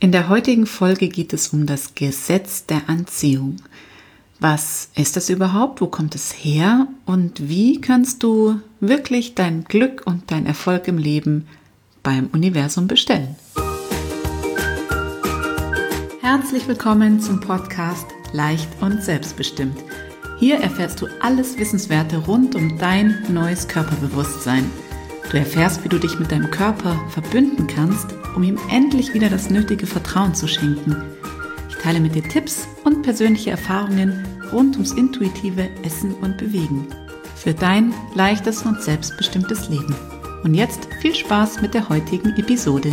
In der heutigen Folge geht es um das Gesetz der Anziehung. Was ist das überhaupt? Wo kommt es her? Und wie kannst du wirklich dein Glück und dein Erfolg im Leben beim Universum bestellen? Herzlich willkommen zum Podcast Leicht und Selbstbestimmt. Hier erfährst du alles Wissenswerte rund um dein neues Körperbewusstsein. Du erfährst, wie du dich mit deinem Körper verbünden kannst, um ihm endlich wieder das nötige Vertrauen zu schenken. Ich teile mit dir Tipps und persönliche Erfahrungen rund ums intuitive Essen und Bewegen für dein leichtes und selbstbestimmtes Leben. Und jetzt viel Spaß mit der heutigen Episode.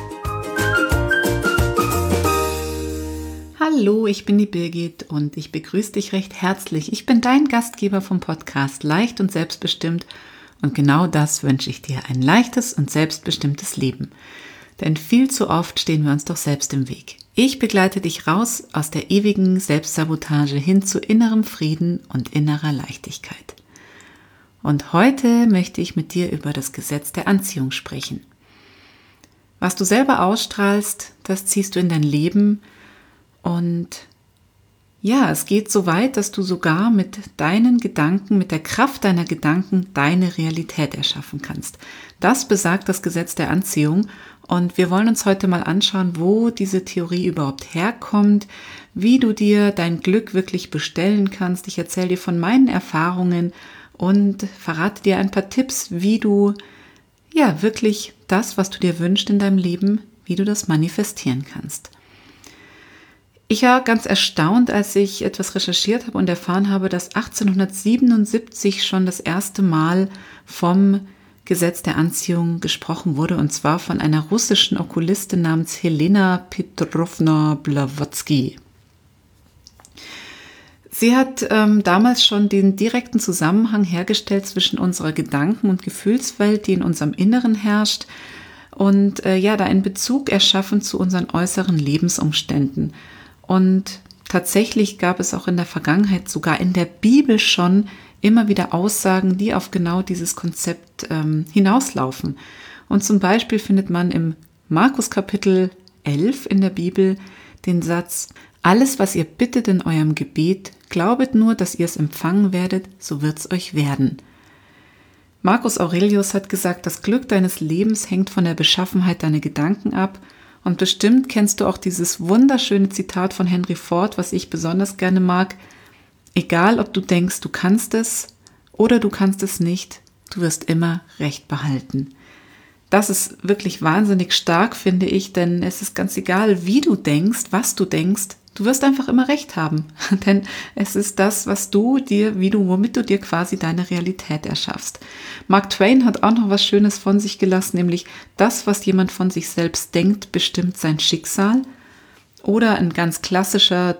Hallo, ich bin die Birgit und ich begrüße dich recht herzlich. Ich bin dein Gastgeber vom Podcast Leicht und Selbstbestimmt und genau das wünsche ich dir, ein leichtes und selbstbestimmtes Leben. Denn viel zu oft stehen wir uns doch selbst im Weg. Ich begleite dich raus aus der ewigen Selbstsabotage hin zu innerem Frieden und innerer Leichtigkeit. Und heute möchte ich mit dir über das Gesetz der Anziehung sprechen. Was du selber ausstrahlst, das ziehst du in dein Leben. Und ja, es geht so weit, dass du sogar mit deinen Gedanken, mit der Kraft deiner Gedanken, deine Realität erschaffen kannst. Das besagt das Gesetz der Anziehung. Und wir wollen uns heute mal anschauen, wo diese Theorie überhaupt herkommt, wie du dir dein Glück wirklich bestellen kannst. Ich erzähle dir von meinen Erfahrungen und verrate dir ein paar Tipps, wie du ja wirklich das, was du dir wünschst in deinem Leben, wie du das manifestieren kannst. Ich war ganz erstaunt, als ich etwas recherchiert habe und erfahren habe, dass 1877 schon das erste Mal vom Gesetz der Anziehung gesprochen wurde, und zwar von einer russischen Okkultistin namens Helena Petrovna Blavatsky. Sie hat damals schon den direkten Zusammenhang hergestellt zwischen unserer Gedanken- und Gefühlswelt, die in unserem Inneren herrscht, und da einen Bezug erschaffen zu unseren äußeren Lebensumständen. Und tatsächlich gab es auch in der Vergangenheit, sogar in der Bibel schon, immer wieder Aussagen, die auf genau dieses Konzept hinauslaufen. Und zum Beispiel findet man im Markus Kapitel 11 in der Bibel den Satz: Alles, was ihr bittet in eurem Gebet, glaubet nur, dass ihr es empfangen werdet, so wird's euch werden. Marcus Aurelius hat gesagt, das Glück deines Lebens hängt von der Beschaffenheit deiner Gedanken ab. Und bestimmt kennst du auch dieses wunderschöne Zitat von Henry Ford, was ich besonders gerne mag: Egal, ob du denkst, du kannst es oder du kannst es nicht, du wirst immer Recht behalten. Das ist wirklich wahnsinnig stark, finde ich, denn es ist ganz egal, wie du denkst, was du denkst, du wirst einfach immer Recht haben. Denn es ist das, was du dir, womit du dir quasi deine Realität erschaffst. Mark Twain hat auch noch was Schönes von sich gelassen, nämlich das, was jemand von sich selbst denkt, bestimmt sein Schicksal. Oder ein ganz klassischer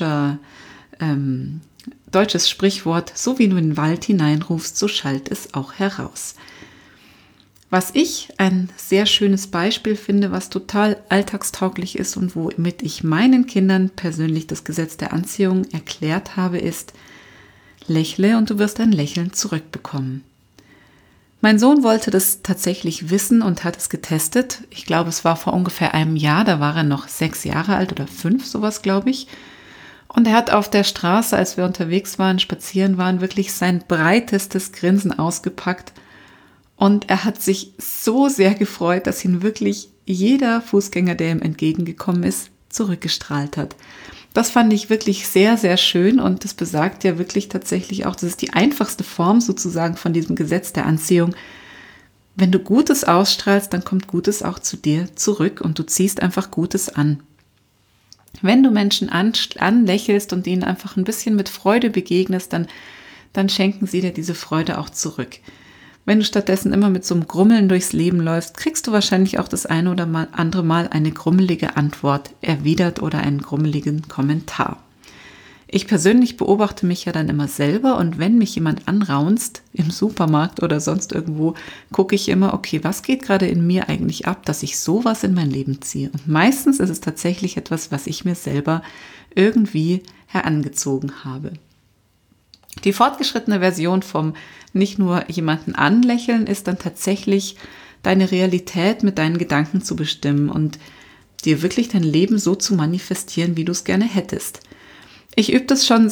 deutsches Sprichwort: So wie du in den Wald hineinrufst, so schallt es auch heraus. Was ich ein sehr schönes Beispiel finde, was total alltagstauglich ist und womit ich meinen Kindern persönlich das Gesetz der Anziehung erklärt habe, ist: Lächle und du wirst ein Lächeln zurückbekommen. Mein Sohn wollte das tatsächlich wissen und hat es getestet. Ich glaube, es war vor ungefähr einem Jahr, da war er noch 6 Jahre alt oder 5, sowas glaube ich. Und er hat auf der Straße, als wir unterwegs waren, spazieren waren, wirklich sein breitestes Grinsen ausgepackt. Und er hat sich so sehr gefreut, dass ihn wirklich jeder Fußgänger, der ihm entgegengekommen ist, zurückgestrahlt hat. Das fand ich wirklich sehr, sehr schön, und das besagt ja wirklich tatsächlich auch, das ist die einfachste Form sozusagen von diesem Gesetz der Anziehung. Wenn du Gutes ausstrahlst, dann kommt Gutes auch zu dir zurück und du ziehst einfach Gutes an. Wenn du Menschen anlächelst und ihnen einfach ein bisschen mit Freude begegnest, dann schenken sie dir diese Freude auch zurück. Wenn du stattdessen immer mit so einem Grummeln durchs Leben läufst, kriegst du wahrscheinlich auch das eine oder andere Mal eine grummelige Antwort erwidert oder einen grummeligen Kommentar. Ich persönlich beobachte mich ja dann immer selber, und wenn mich jemand anraunzt im Supermarkt oder sonst irgendwo, gucke ich immer, okay, was geht gerade in mir eigentlich ab, dass ich sowas in mein Leben ziehe? Und meistens ist es tatsächlich etwas, was ich mir selber irgendwie herangezogen habe. Die fortgeschrittene Version vom nicht nur jemanden anlächeln ist dann tatsächlich deine Realität mit deinen Gedanken zu bestimmen. Und dir wirklich dein Leben so zu manifestieren, wie du es gerne hättest. Ich übe das schon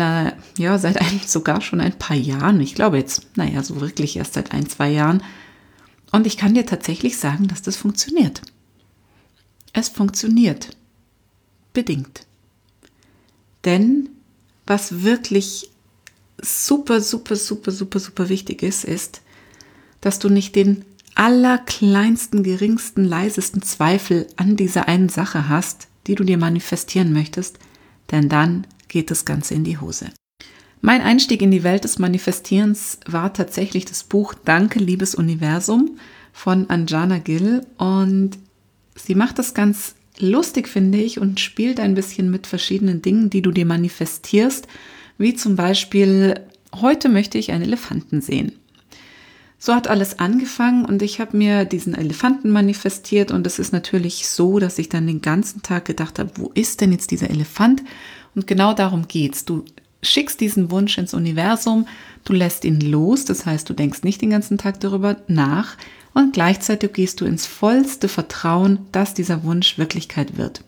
sogar schon ein paar Jahren. Ich glaube jetzt, so wirklich erst seit 1, 2 Jahren. Und ich kann dir tatsächlich sagen, dass das funktioniert. Es funktioniert. Bedingt. Denn was wirklich super, super, super, super, super wichtig ist, dass du nicht den allerkleinsten, geringsten, leisesten Zweifel an dieser einen Sache hast, die du dir manifestieren möchtest, denn dann geht das Ganze in die Hose. Mein Einstieg in die Welt des Manifestierens war tatsächlich das Buch Danke, liebes Universum von Anjana Gill, und sie macht das ganz lustig, finde ich, und spielt ein bisschen mit verschiedenen Dingen, die du dir manifestierst, wie zum Beispiel, heute möchte ich einen Elefanten sehen. So hat alles angefangen und ich habe mir diesen Elefanten manifestiert, und es ist natürlich so, dass ich dann den ganzen Tag gedacht habe, wo ist denn jetzt dieser Elefant? Und genau darum geht's. Du schickst diesen Wunsch ins Universum, du lässt ihn los, das heißt, du denkst nicht den ganzen Tag darüber nach, und gleichzeitig gehst du ins vollste Vertrauen, dass dieser Wunsch Wirklichkeit wird.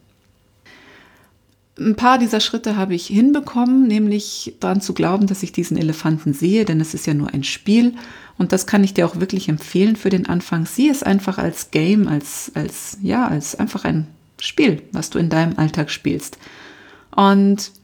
Ein paar dieser Schritte habe ich hinbekommen, nämlich daran zu glauben, dass ich diesen Elefanten sehe, denn es ist ja nur ein Spiel, und das kann ich dir auch wirklich empfehlen für den Anfang. Sieh es einfach als Game, als einfach ein Spiel, was du in deinem Alltag spielst. Und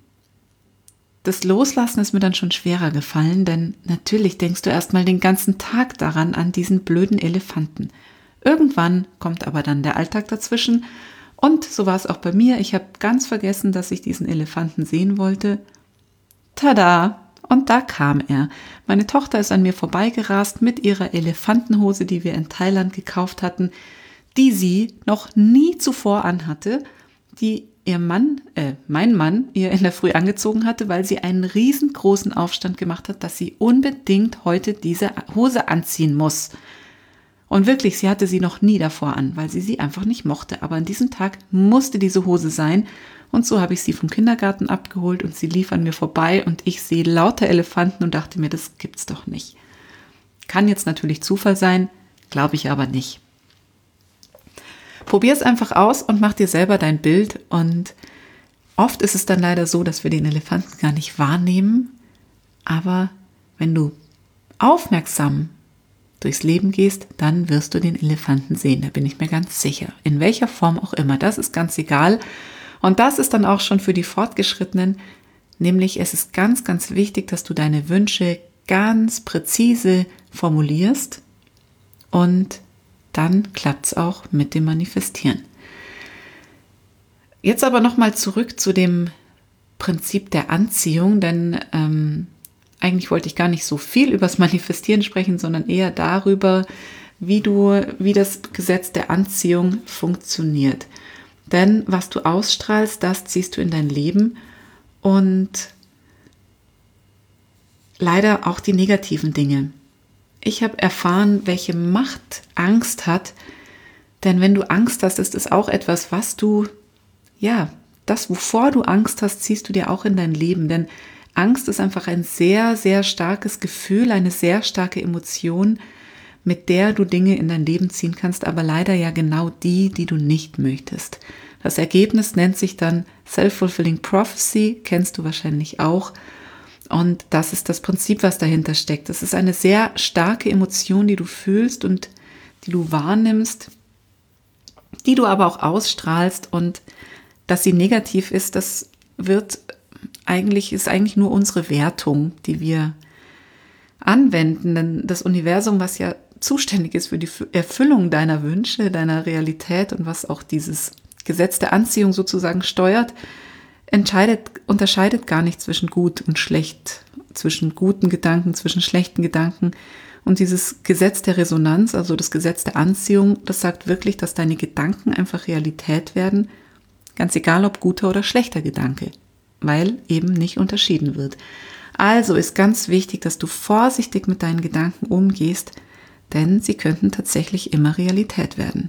das Loslassen ist mir dann schon schwerer gefallen, denn natürlich denkst du erstmal den ganzen Tag daran, an diesen blöden Elefanten. Irgendwann kommt aber dann der Alltag dazwischen, und so war es auch bei mir. Ich habe ganz vergessen, dass ich diesen Elefanten sehen wollte. Tada! Und da kam er. Meine Tochter ist an mir vorbeigerast mit ihrer Elefantenhose, die wir in Thailand gekauft hatten, die sie noch nie zuvor anhatte, die mein Mann ihr in der Früh angezogen hatte, weil sie einen riesengroßen Aufstand gemacht hat, dass sie unbedingt heute diese Hose anziehen muss. Und wirklich, sie hatte sie noch nie davor an, weil sie einfach nicht mochte. Aber an diesem Tag musste diese Hose sein. Und so habe ich sie vom Kindergarten abgeholt, und sie lief an mir vorbei, und ich sehe lauter Elefanten und dachte mir, das gibt's doch nicht. Kann jetzt natürlich Zufall sein, glaube ich aber nicht. Probier es einfach aus und mach dir selber dein Bild. Und oft ist es dann leider so, dass wir den Elefanten gar nicht wahrnehmen. Aber wenn du aufmerksam durchs Leben gehst, dann wirst du den Elefanten sehen. Da bin ich mir ganz sicher. In welcher Form auch immer. Das ist ganz egal. Und das ist dann auch schon für die Fortgeschrittenen. Nämlich, es ist ganz, ganz wichtig, dass du deine Wünsche ganz präzise formulierst, und dann klappt es auch mit dem Manifestieren. Jetzt aber nochmal zurück zu dem Prinzip der Anziehung, denn eigentlich wollte ich gar nicht so viel über das Manifestieren sprechen, sondern eher darüber, wie das Gesetz der Anziehung funktioniert. Denn was du ausstrahlst, das ziehst du in dein Leben, und leider auch die negativen Dinge. Ich habe erfahren, welche Macht Angst hat, denn wenn du Angst hast, ist es auch etwas, das, wovor du Angst hast, ziehst du dir auch in dein Leben, denn Angst ist einfach ein sehr, sehr starkes Gefühl, eine sehr starke Emotion, mit der du Dinge in dein Leben ziehen kannst, aber leider ja genau die du nicht möchtest. Das Ergebnis nennt sich dann Self-Fulfilling Prophecy, kennst du wahrscheinlich auch. Und das ist das Prinzip, was dahinter steckt. Das ist eine sehr starke Emotion, die du fühlst und die du wahrnimmst, die du aber auch ausstrahlst, und dass sie negativ ist, das ist eigentlich nur unsere Wertung, die wir anwenden. Denn das Universum, was ja zuständig ist für die Erfüllung deiner Wünsche, deiner Realität, und was auch dieses Gesetz der Anziehung sozusagen steuert, unterscheidet gar nicht zwischen gut und schlecht, zwischen guten Gedanken, zwischen schlechten Gedanken. Und dieses Gesetz der Resonanz, also das Gesetz der Anziehung, das sagt wirklich, dass deine Gedanken einfach Realität werden, ganz egal ob guter oder schlechter Gedanke, weil eben nicht unterschieden wird. Also ist ganz wichtig, dass du vorsichtig mit deinen Gedanken umgehst, denn sie könnten tatsächlich immer Realität werden.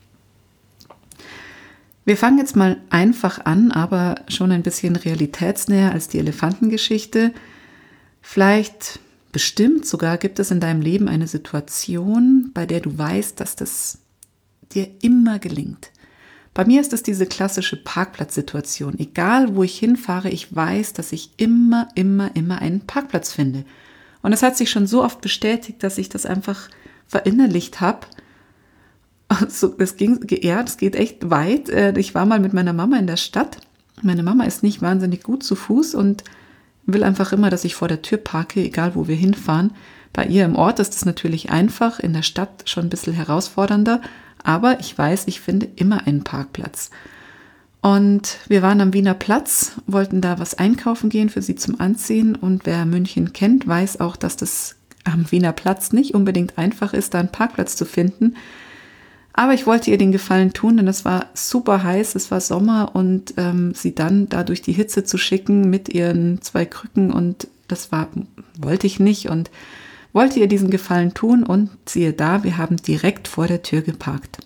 Wir fangen jetzt mal einfach an, aber schon ein bisschen realitätsnäher als die Elefantengeschichte. Vielleicht, bestimmt sogar, gibt es in deinem Leben eine Situation, bei der du weißt, dass das dir immer gelingt. Bei mir ist es diese klassische Parkplatzsituation. Egal, wo ich hinfahre, ich weiß, dass ich immer einen Parkplatz finde. Und es hat sich schon so oft bestätigt, dass ich das einfach verinnerlicht habe. Also, es geht echt weit. Ich war mal mit meiner Mama in der Stadt. Meine Mama ist nicht wahnsinnig gut zu Fuß und will einfach immer, dass ich vor der Tür parke, egal wo wir hinfahren. Bei ihr im Ort ist es natürlich einfach, in der Stadt schon ein bisschen herausfordernder. Aber ich weiß, ich finde immer einen Parkplatz. Und wir waren am Wiener Platz, wollten da was einkaufen gehen für sie zum Anziehen. Und wer München kennt, weiß auch, dass das am Wiener Platz nicht unbedingt einfach ist, da einen Parkplatz zu finden. Aber ich wollte ihr den Gefallen tun, denn es war super heiß, es war Sommer und sie dann da durch die Hitze zu schicken mit ihren 2 Krücken und wollte ich nicht und wollte ihr diesen Gefallen tun und siehe da, wir haben direkt vor der Tür geparkt.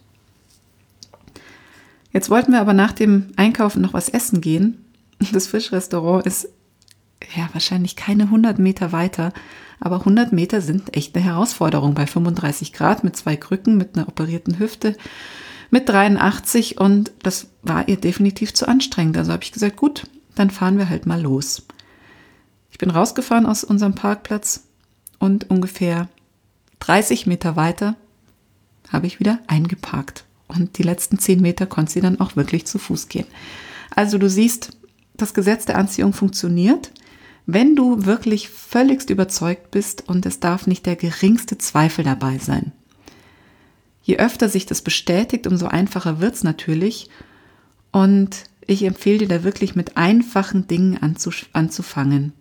Jetzt wollten wir aber nach dem Einkaufen noch was essen gehen. Das Fischrestaurant ist ja wahrscheinlich keine 100 Meter weiter, aber 100 Meter sind echt eine Herausforderung bei 35 Grad mit 2 Krücken, mit einer operierten Hüfte, mit 83 und das war ihr definitiv zu anstrengend. Also habe ich gesagt, gut, dann fahren wir halt mal los. Ich bin rausgefahren aus unserem Parkplatz und ungefähr 30 Meter weiter habe ich wieder eingeparkt. Und die letzten 10 Meter konnte sie dann auch wirklich zu Fuß gehen. Also du siehst, das Gesetz der Anziehung funktioniert, wenn du wirklich völligst überzeugt bist und es darf nicht der geringste Zweifel dabei sein. Je öfter sich das bestätigt, umso einfacher wird es natürlich. Und ich empfehle dir da wirklich mit einfachen Dingen anzufangen.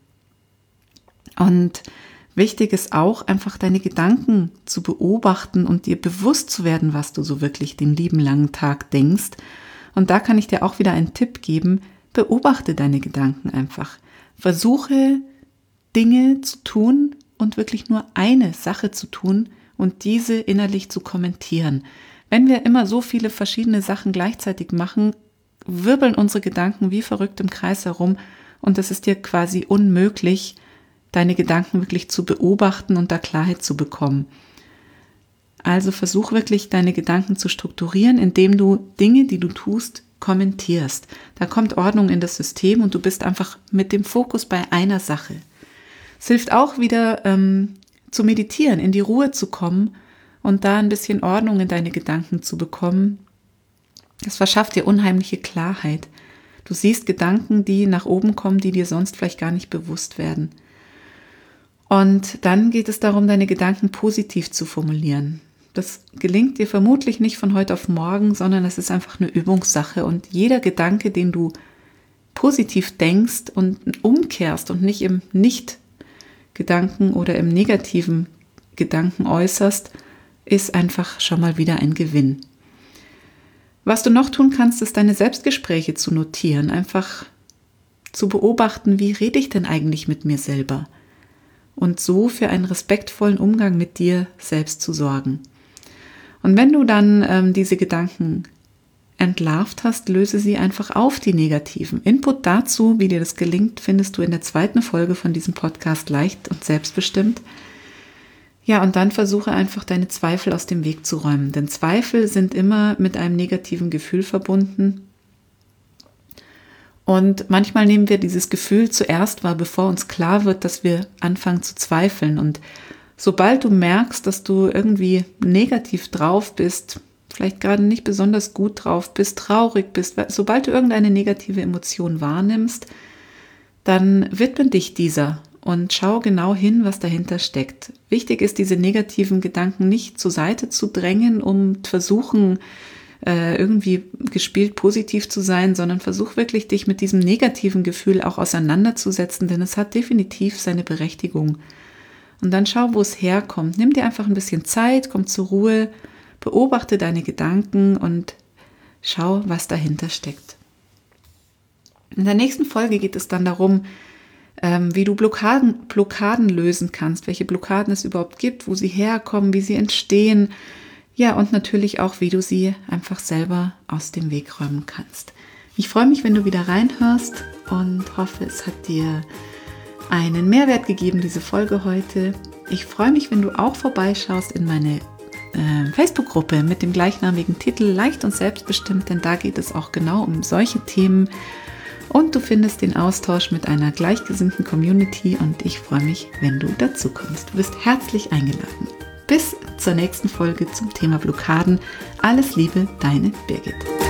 Und wichtig ist auch, einfach deine Gedanken zu beobachten und dir bewusst zu werden, was du so wirklich den lieben langen Tag denkst. Und da kann ich dir auch wieder einen Tipp geben, beobachte deine Gedanken einfach. Versuche Dinge zu tun und wirklich nur eine Sache zu tun und diese innerlich zu kommentieren. Wenn wir immer so viele verschiedene Sachen gleichzeitig machen, wirbeln unsere Gedanken wie verrückt im Kreis herum und es ist dir quasi unmöglich, deine Gedanken wirklich zu beobachten und da Klarheit zu bekommen. Also versuch wirklich, deine Gedanken zu strukturieren, indem du Dinge, die du tust, kommentierst. Da kommt Ordnung in das System und du bist einfach mit dem Fokus bei einer Sache. Es hilft auch wieder zu meditieren, in die Ruhe zu kommen und da ein bisschen Ordnung in deine Gedanken zu bekommen. Das verschafft dir unheimliche Klarheit. Du siehst Gedanken, die nach oben kommen, die dir sonst vielleicht gar nicht bewusst werden. Und dann geht es darum, deine Gedanken positiv zu formulieren. Das gelingt dir vermutlich nicht von heute auf morgen, sondern es ist einfach eine Übungssache. Und jeder Gedanke, den du positiv denkst und umkehrst und nicht im Nicht-Gedanken oder im negativen Gedanken äußerst, ist einfach schon mal wieder ein Gewinn. Was du noch tun kannst, ist deine Selbstgespräche zu notieren. Einfach zu beobachten, wie rede ich denn eigentlich mit mir selber? Und so für einen respektvollen Umgang mit dir selbst zu sorgen. Und wenn du dann diese Gedanken entlarvt hast, löse sie einfach auf, die negativen. Input dazu, wie dir das gelingt, findest du in der 2. Folge von diesem Podcast leicht und selbstbestimmt. Ja, und dann versuche einfach deine Zweifel aus dem Weg zu räumen. Denn Zweifel sind immer mit einem negativen Gefühl verbunden. Und manchmal nehmen wir dieses Gefühl zuerst wahr, bevor uns klar wird, dass wir anfangen zu zweifeln. Und sobald du merkst, dass du irgendwie negativ drauf bist, vielleicht gerade nicht besonders gut drauf bist, traurig bist, sobald du irgendeine negative Emotion wahrnimmst, dann widme dich dieser und schau genau hin, was dahinter steckt. Wichtig ist, diese negativen Gedanken nicht zur Seite zu drängen, um versuchen, irgendwie gespielt positiv zu sein, sondern versuch wirklich, dich mit diesem negativen Gefühl auch auseinanderzusetzen, denn es hat definitiv seine Berechtigung. Und dann schau, wo es herkommt. Nimm dir einfach ein bisschen Zeit, komm zur Ruhe, beobachte deine Gedanken und schau, was dahinter steckt. In der nächsten Folge geht es dann darum, wie du Blockaden lösen kannst, welche Blockaden es überhaupt gibt, wo sie herkommen, wie sie entstehen. Ja, und natürlich auch, wie du sie einfach selber aus dem Weg räumen kannst. Ich freue mich, wenn du wieder reinhörst und hoffe, es hat dir einen Mehrwert gegeben, diese Folge heute. Ich freue mich, wenn du auch vorbeischaust in meine Facebook-Gruppe mit dem gleichnamigen Titel Leicht und selbstbestimmt, denn da geht es auch genau um solche Themen. Und du findest den Austausch mit einer gleichgesinnten Community und ich freue mich, wenn du dazu kommst. Du bist herzlich eingeladen. Bis zur nächsten Folge zum Thema Blockaden. Alles Liebe, deine Birgit.